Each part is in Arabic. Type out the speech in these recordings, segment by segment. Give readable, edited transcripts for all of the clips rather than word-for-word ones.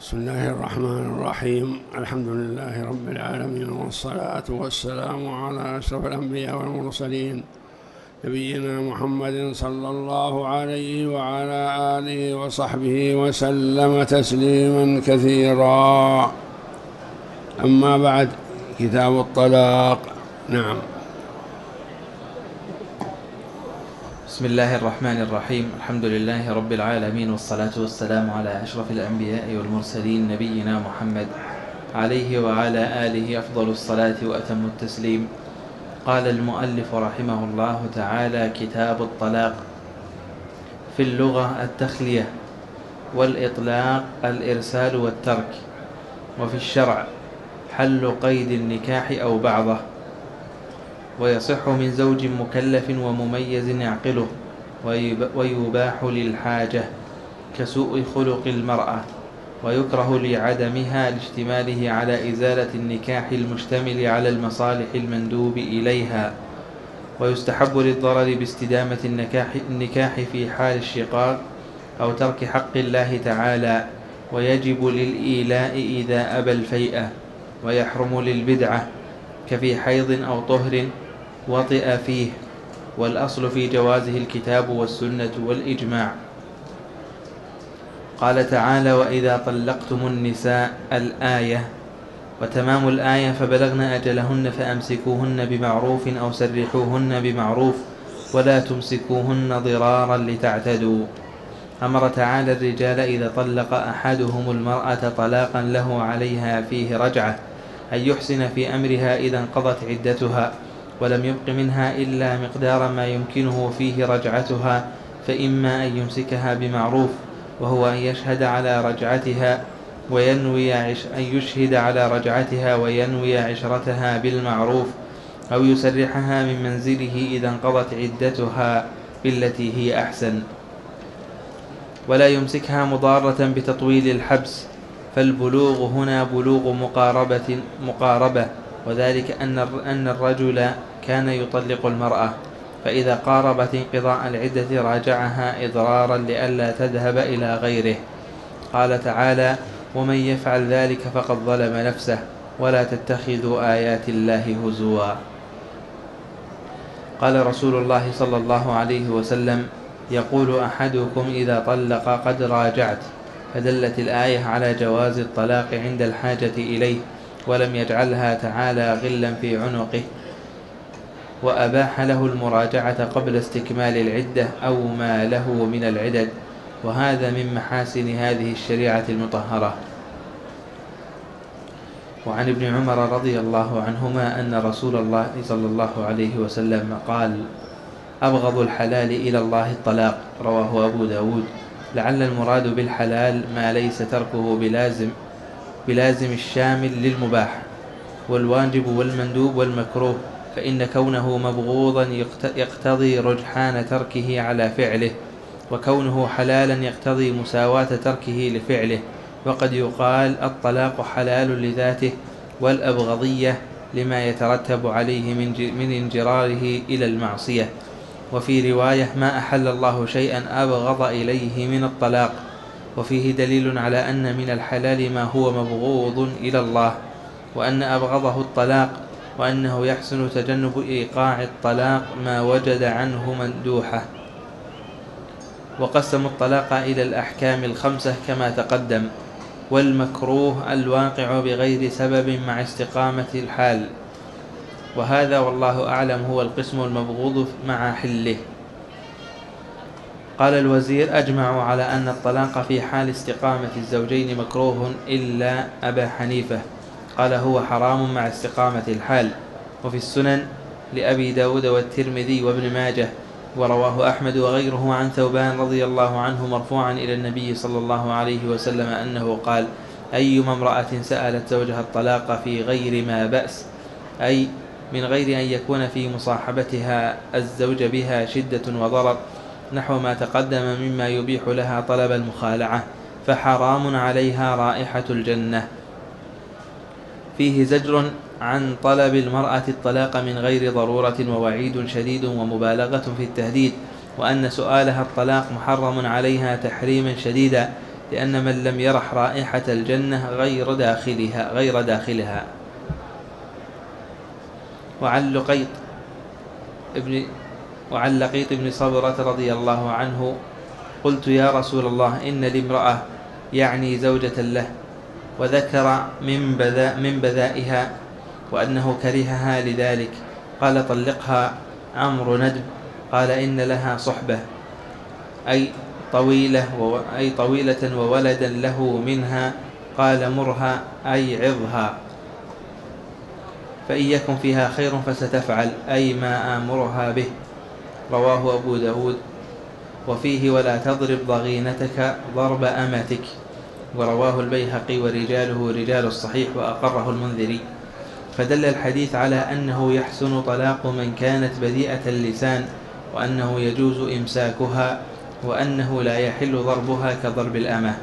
بسم الله الرحمن الرحيم. الحمد لله رب العالمين، والصلاة والسلام على أشرف الأنبياء والمرسلين، نبينا محمد صلى الله عليه وعلى آله وصحبه وسلم تسليما كثيرا. أما بعد، كتاب الطلاق. نعم. بسم الله الرحمن الرحيم. الحمد لله رب العالمين، والصلاة والسلام على أشرف الأنبياء والمرسلين، نبينا محمد عليه وعلى آله أفضل الصلاة وأتم التسليم. قال المؤلف رحمه الله تعالى: كتاب الطلاق. في اللغة التخلية، والإطلاق الإرسال والترك، وفي الشرع حل قيد النكاح أو بعضه، ويصح من زوج مكلف ومميز يعقله، ويباح للحاجة كسوء خلق المرأة، ويكره لعدمها لاشتماله على إزالة النكاح المشتمل على المصالح المندوب إليها، ويستحب للضرر باستدامة النكاح في حال الشقاق أو ترك حق الله تعالى، ويجب للإيلاء إذا أبى الفيئة، ويحرم للبدعة كفي حيض أو طهر وطئ فيه، والأصل في جوازه الكتاب والسنة والإجماع. قال تعالى: وإذا طلقتم النساء الآية. وتمام الآية: فبلغن أجلهن فأمسكوهن بمعروف أو سرحوهن بمعروف ولا تمسكوهن ضرارا لتعتدوا. أمر تعالى الرجال إذا طلق أحدهم المرأة طلاقا له عليها فيه رجعة أن يحسن في أمرها إذا انقضت عدتها، ولم يبق منها إلا مقدار ما يمكنه فيه رجعتها، فإما أن يمسكها بمعروف، وهو أن يشهد على رجعتها وينوي عشرتها بالمعروف، أو يسرحها من منزله إذا انقضت عدتها بالتي هي أحسن، ولا يمسكها مضارة بتطويل الحبس. فالبلوغ هنا بلوغ مقاربة، وذلك أن الرجل كان يطلق المرأة، فإذا قاربت انقضاء العدة راجعها إضرارا لئلا تذهب إلى غيره. قال تعالى: ومن يفعل ذلك فقد ظلم نفسه، ولا تتخذوا آيات الله هزوا. قال رسول الله صلى الله عليه وسلم: يقول أحدكم إذا طلق قد راجعت، فدلت الآية على جواز الطلاق عند الحاجة إليه، ولم يجعلها تعالى غلا في عنقه، وأباح له المراجعة قبل استكمال العدة أو ما له من العدد، وهذا من محاسن هذه الشريعة المطهرة. وعن ابن عمر رضي الله عنهما أن رسول الله صلى الله عليه وسلم قال: أبغض الحلال إلى الله الطلاق. رواه أبو داود. لعل المراد بالحلال ما ليس تركه بلازم الشامل للمباح والواجب والمندوب والمكروه، فإن كونه مبغوضا يقتضي رجحان تركه على فعله، وكونه حلالا يقتضي مساواة تركه لفعله. وقد يقال الطلاق حلال لذاته، والأبغضية لما يترتب عليه من انجراره إلى المعصية. وفي رواية: ما أحل الله شيئا أبغض إليه من الطلاق. وفيه دليل على أن من الحلال ما هو مبغوض إلى الله، وأن أبغضه الطلاق، وأنه يحسن تجنب إيقاع الطلاق ما وجد عنه مندوحة. وقسموا الطلاق إلى الأحكام الخمسة كما تقدم: والمكروه الواقع بغير سبب مع استقامة الحال، وهذا والله أعلم هو القسم المبغوض مع حله. قال الوزير: أجمعوا على أن الطلاق في حال استقامة الزوجين مكروه إلا أبا حنيفة، قال هو حرام مع استقامة الحال. وفي السنن لأبي داود والترمذي وابن ماجه، ورواه أحمد وغيره عن ثوبان رضي الله عنه مرفوعا إلى النبي صلى الله عليه وسلم أنه قال: أيما امرأة سألت زوجها الطلاق في غير ما بأس، أي من غير أن يكون في مصاحبتها الزوج بها شدة وضرر، نحو ما تقدم مما يبيح لها طلب المخالعة، فحرام عليها رائحة الجنة. فيه زجر عن طلب المرأة الطلاق من غير ضرورة، ووعيد شديد ومبالغة في التهديد، وأن سؤالها الطلاق محرم عليها تحريما شديدا، لأن من لم يرح رائحة الجنة غير داخلها. وعن لقيط بن صبرة رضي الله عنه: قلت يا رسول الله إن لامرأة، يعني زوجة له، وذكر من بذائها وأنه كرهها لذلك، قال: طلقها. عمرو ندب. قال: إن لها صحبة، أي طويلة وولدا له منها. قال: مرها، أي عظها، فإن يكن فيها خير فستفعل، أي ما آمرها به. رواه أبو داود. وفيه: ولا تضرب ضغينتك ضرب أمتك. ورواه البيهقي ورجاله رجال الصحيح وأقره المنذري. فدل الحديث على أنه يحسن طلاق من كانت بذيئة اللسان، وأنه يجوز إمساكها، وأنه لا يحل ضربها كضرب الأمة.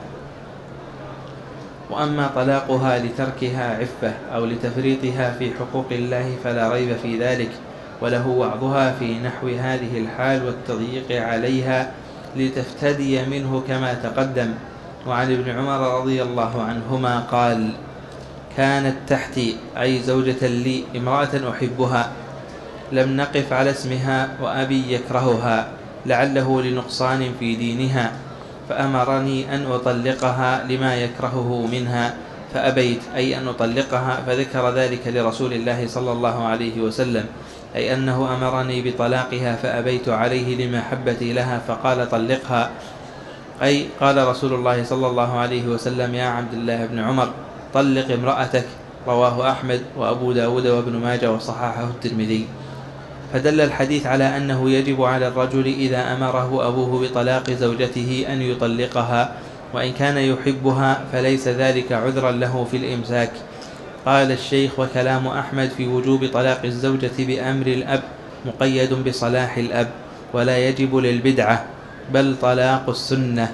وأما طلاقها لتركها عفة أو لتفريطها في حقوق الله فلا ريب في ذلك، وله وعظها في نحو هذه الحال والتضييق عليها لتفتدي منه كما تقدم. وعن ابن عمر رضي الله عنهما قال: كانت تحتي، أي زوجة لي، امرأة أحبها، لم نقف على اسمها، وأبي يكرهها لعله لنقصان في دينها، فأمرني أن أطلقها لما يكرهه منها، فأبيت، أي أن أطلقها، فذكر ذلك لرسول الله صلى الله عليه وسلم، أي أنه أمرني بطلاقها فأبيت عليه لمحبتي لها، فقال: طلقها، أي قال رسول الله صلى الله عليه وسلم: يا عبد الله بن عمر، طلق امرأتك. رواه أحمد وأبو داود وابن ماجه وصححه الترمذي. فدل الحديث على أنه يجب على الرجل إذا أمره أبوه بطلاق زوجته أن يطلقها، وإن كان يحبها فليس ذلك عذرا له في الإمساك. قال الشيخ: وكلام أحمد في وجوب طلاق الزوجة بأمر الأب مقيد بصلاح الأب، ولا يجب للبدعة، بل طلاق السنة.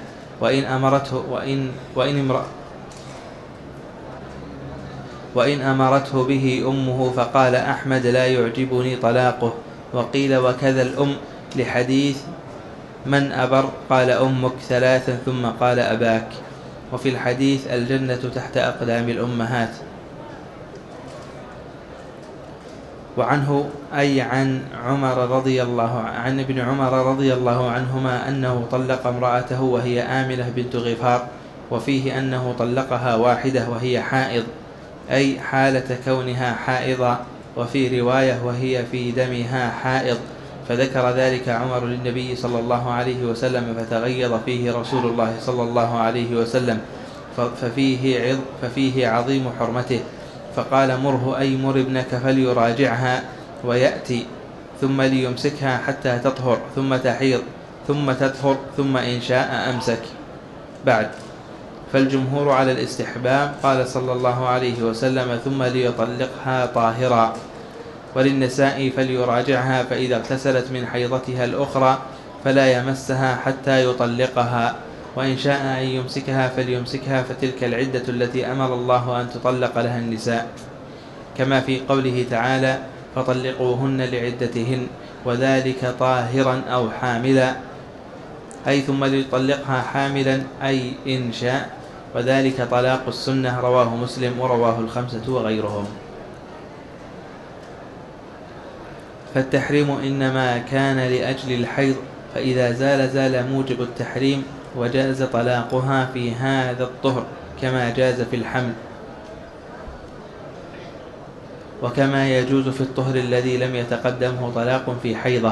وإن أمرته به أمه، فقال أحمد: لا يعجبني طلاقه. وقيل: وكذا الأم، لحديث: من أبر؟ قال: أمك 3، ثم قال: أباك. وفي الحديث: الجنة تحت أقدام الأمهات. وعنه، أي عن ابن عمر رضي الله عنهما أنه طلق امرأته وهي آمنة بنت غفار، وفيه أنه طلقها واحدة وهي حائض، أي حالة كونها حائضة. وفي رواية: وهي في دمها حائض، فذكر ذلك عمر للنبي صلى الله عليه وسلم، فتغيظ فيه رسول الله صلى الله عليه وسلم، ففيه عظيم حرمته، فقال: مره، أي مر ابنك فليراجعها ويأتي، ثم ليمسكها حتى تطهر، ثم تحيض، ثم تطهر، ثم إن شاء أمسك بعد. فالجمهور على الاستحباب. قال صلى الله عليه وسلم: ثم ليطلقها طاهرا. وللنساء: فليراجعها، فإذا اغتسلت من حيضتها الأخرى فلا يمسها حتى يطلقها، وإن شاء أن يمسكها فليمسكها، فتلك العدة التي أمر الله أن تطلق لها النساء، كما في قوله تعالى: فطلقوهن لعدتهن، وذلك طاهرا أو حاملا، أي ثم ليطلقها حاملا، أي إن شاء، وذلك طلاق السنة. رواه مسلم ورواه الخمسة وغيرهم. فالتحريم إنما كان لأجل الحيض، فإذا زال موجب التحريم، وجاز طلاقها في هذا الطهر كما جاز في الحمل، وكما يجوز في الطهر الذي لم يتقدمه طلاق في حيضة.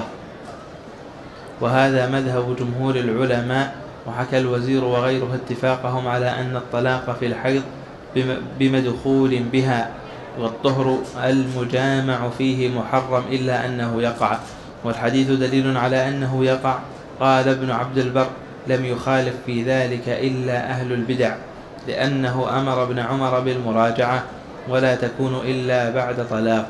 وهذا مذهب جمهور العلماء. وحكى الوزير وغيره اتفاقهم على أن الطلاق في الحيض بمدخول بها، والطهر المجامع فيه محرم إلا أنه يقع، والحديث دليل على أنه يقع. قال ابن عبد البر: لم يخالف في ذلك إلا أهل البدع، لأنه أمر ابن عمر بالمراجعة، ولا تكون إلا بعد طلاق.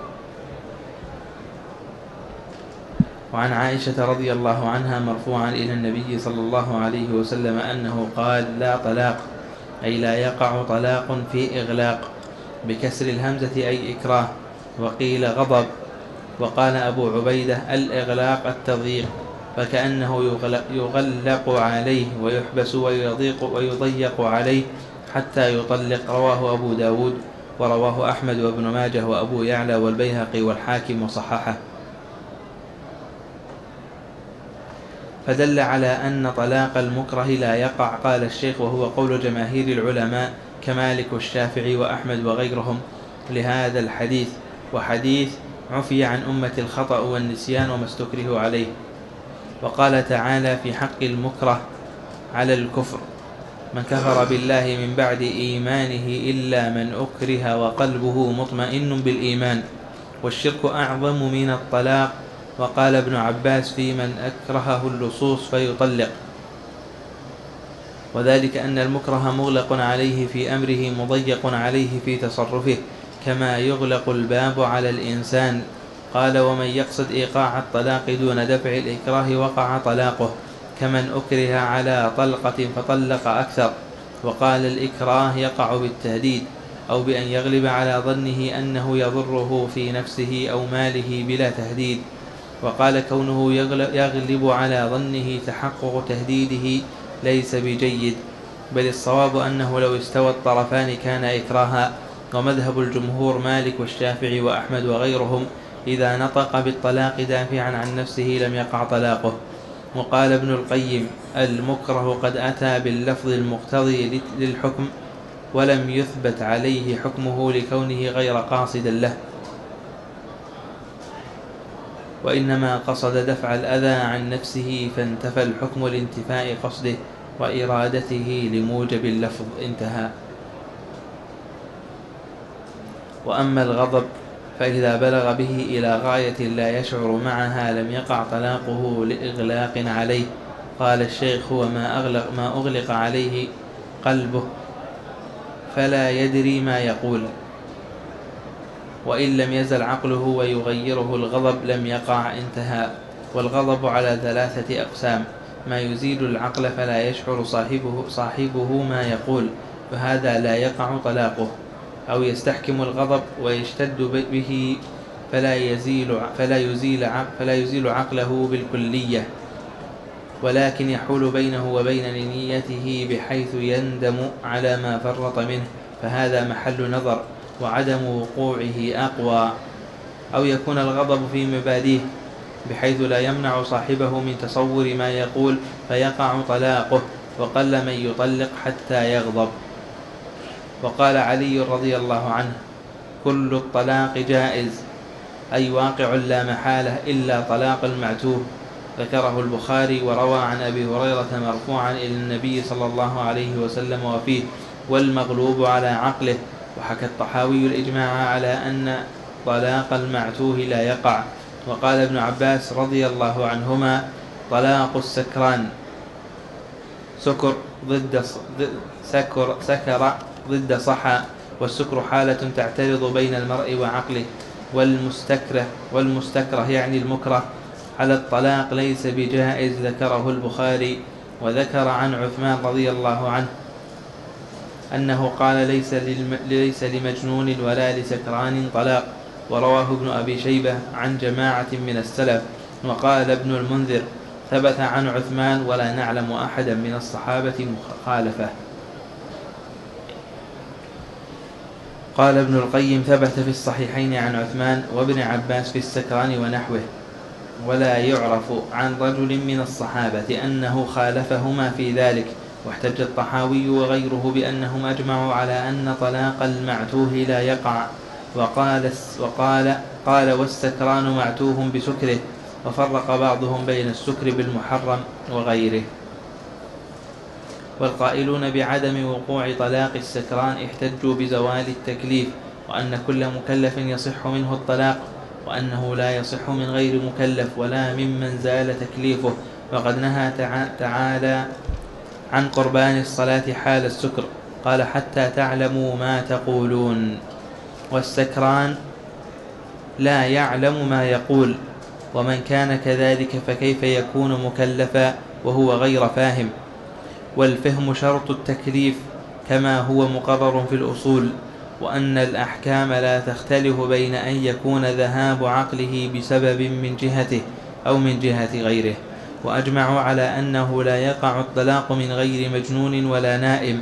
وعن عائشة رضي الله عنها مرفوعا إلى النبي صلى الله عليه وسلم أنه قال: لا طلاق، أي لا يقع طلاق في إغلاق، بكسر الهمزة، أي إكراه. وقيل غضب. وقال أبو عبيدة: الإغلاق التضييق، فكأنه يغلق عليه ويحبس ويضيق عليه حتى يطلق. رواه أبو داود ورواه أحمد وابن ماجه وأبو يعلى والبيهقي والحاكم وصححه. فدل على أن طلاق المكره لا يقع. قال الشيخ: وهو قول جماهير العلماء كمالك والشافعي وأحمد وغيرهم لهذا الحديث، وحديث عفي عن أمة الخطأ والنسيان وما استكره عليه. وقال تعالى في حق المكره على الكفر: من كفر بالله من بعد إيمانه إلا من أكره وقلبه مطمئن بالإيمان، والشرك أعظم من الطلاق. وقال ابن عباس في من أكرهه اللصوص فيطلق، وذلك أن المكره مغلق عليه في أمره مضيق عليه في تصرفه، كما يغلق الباب على الإنسان. قال: ومن يقصد إيقاع الطلاق دون دفع الإكراه وقع طلاقه، كمن أكره على طلقة فطلق أكثر. وقال: الإكراه يقع بالتهديد أو بأن يغلب على ظنه أنه يضره في نفسه أو ماله بلا تهديد. وقال: كونه يغلب على ظنه تحقق تهديده ليس بجيد، بل الصواب أنه لو استوى الطرفان كان إكراها. ومذهب الجمهور مالك والشافعي وأحمد وغيرهم إذا نطق بالطلاق دافعا عن نفسه لم يقع طلاقه. وقال ابن القيم: المكره قد أتى باللفظ المقتضي للحكم ولم يثبت عليه حكمه لكونه غير قاصدا له، وإنما قصد دفع الأذى عن نفسه فانتفى الحكم لانتفاء قصده وإرادته لموجب اللفظ. انتهى. وأما الغضب فإذا بلغ به إلى غاية لا يشعر معها لم يقع طلاقه لإغلاق عليه. قال الشيخ: هو ما أغلق عليه قلبه فلا يدري ما يقول، وإن لم يزل عقله ويغيره الغضب لم يقع. انتهى. والغضب على 3 أقسام: ما يزيل العقل فلا يشعر صاحبه ما يقول، فهذا لا يقع طلاقه، أو يستحكم الغضب ويشتد به فلا يزيل عقله بالكلية، ولكن يحول بينه وبين نيته بحيث يندم على ما فرط منه، فهذا محل نظر، وعدم وقوعه أقوى. أو يكون الغضب في مبادئه بحيث لا يمنع صاحبه من تصور ما يقول فيقع طلاقه، وقل من يطلق حتى يغضب. وقال علي رضي الله عنه: كل الطلاق جائز، أي واقع لا محالة، إلا طلاق المعتوه. ذكره البخاري. وروى عن أبي هريرة مرفوعا إلى النبي صلى الله عليه وسلم وفيه: والمغلوب على عقله. وحكى الطحاوي الإجماع على أن طلاق المعتوه لا يقع. وقال ابن عباس رضي الله عنهما: طلاق السكران سكر ضد صحى، والسكر حالة تعترض بين المرء وعقله. والمستكره يعني المكره على الطلاق ليس بجائز. ذكره البخاري. وذكر عن عثمان رضي الله عنه أنه قال: ليس لمجنون ولا لسكران طلاق. ورواه ابن أبي شيبة عن جماعة من السلف. وقال ابن المنذر: ثبت عن عثمان ولا نعلم أحدا من الصحابة مخالفة. قال ابن القيم: ثبت في الصحيحين عن عثمان وابن عباس في السكران ونحوه، ولا يعرف عن رجل من الصحابة أنه خالفهما في ذلك. واحتج الطحاوي وغيره بأنهم أجمعوا على أن طلاق المعتوه لا يقع، قال والسكران معتوه بسكره، وفرق بعضهم بين السكر بالمحرم وغيره. والقائلون بعدم وقوع طلاق السكران احتجوا بزوال التكليف، وأن كل مكلف يصح منه الطلاق، وأنه لا يصح من غير مكلف ولا ممن زال تكليفه. وقد نهى تعالى عن قربان الصلاة حال السكر، قال: حتى تعلموا ما تقولون. والسكران لا يعلم ما يقول، ومن كان كذلك فكيف يكون مكلفا وهو غير فاهم؟ والفهم شرط التكليف كما هو مقرر في الأصول، وأن الأحكام لا تختلف بين أن يكون ذهاب عقله بسبب من جهته أو من جهة غيره. وأجمعوا على أنه لا يقع الطلاق من غير مجنون ولا نائم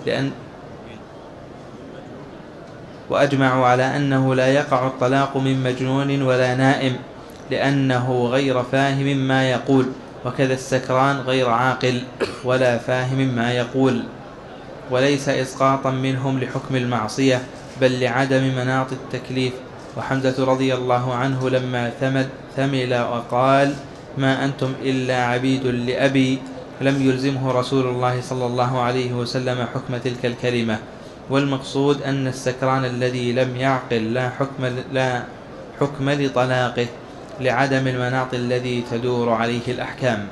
لأنه غير فاهم ما يقول، وكذا السكران غير عاقل ولا فاهم ما يقول، وليس إسقاطا منهم لحكم المعصية بل لعدم مناط التكليف. وحمزة رضي الله عنه لما ثمل وقال ما أنتم إلا عبيد لأبي لم يلزمه رسول الله صلى الله عليه وسلم حكم تلك الكلمة. والمقصود أن السكران الذي لم يعقل لا حكم لطلاقه لعدم المناط الذي تدور عليه الأحكام.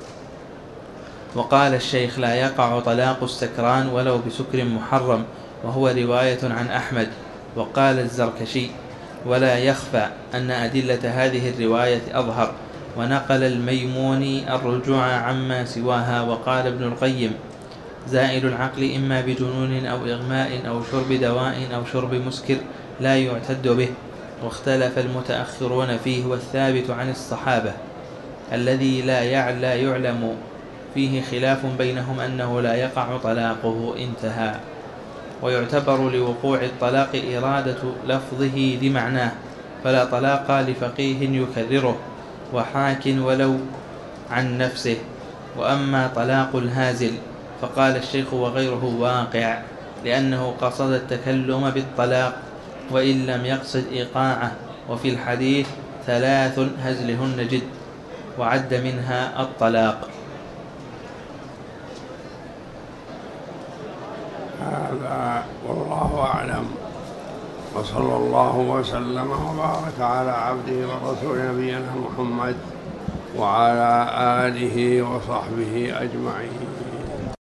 وقال الشيخ لا يقع طلاق السكران ولو بسكر محرم، وهو رواية عن أحمد. وقال الزركشي ولا يخفى أن أدلة هذه الرواية أظهر. ونقل الميموني الرجوع عما سواها. وقال ابن القيم زائل العقل إما بجنون أو إغماء أو شرب دواء أو شرب مسكر لا يعتد به. واختلف المتأخرون فيه، والثابت عن الصحابة الذي لا يعلم فيه خلاف بينهم أنه لا يقع طلاقه انتهى. ويعتبر لوقوع الطلاق إرادة لفظه لمعناه، فلا طلاق لفقيه يكرره وحاك ولو عن نفسه. وأما طلاق الهازل فقال الشيخ وغيره واقع، لأنه قصد التكلم بالطلاق وإن لم يقصد إيقاعه. وفي الحديث 3 هزلهن جد، وعد منها الطلاق. هذا والله أعلم، وصلى الله وسلم وبارك على عبده ورسوله نبينا محمد وعلى آله وصحبه أجمعين.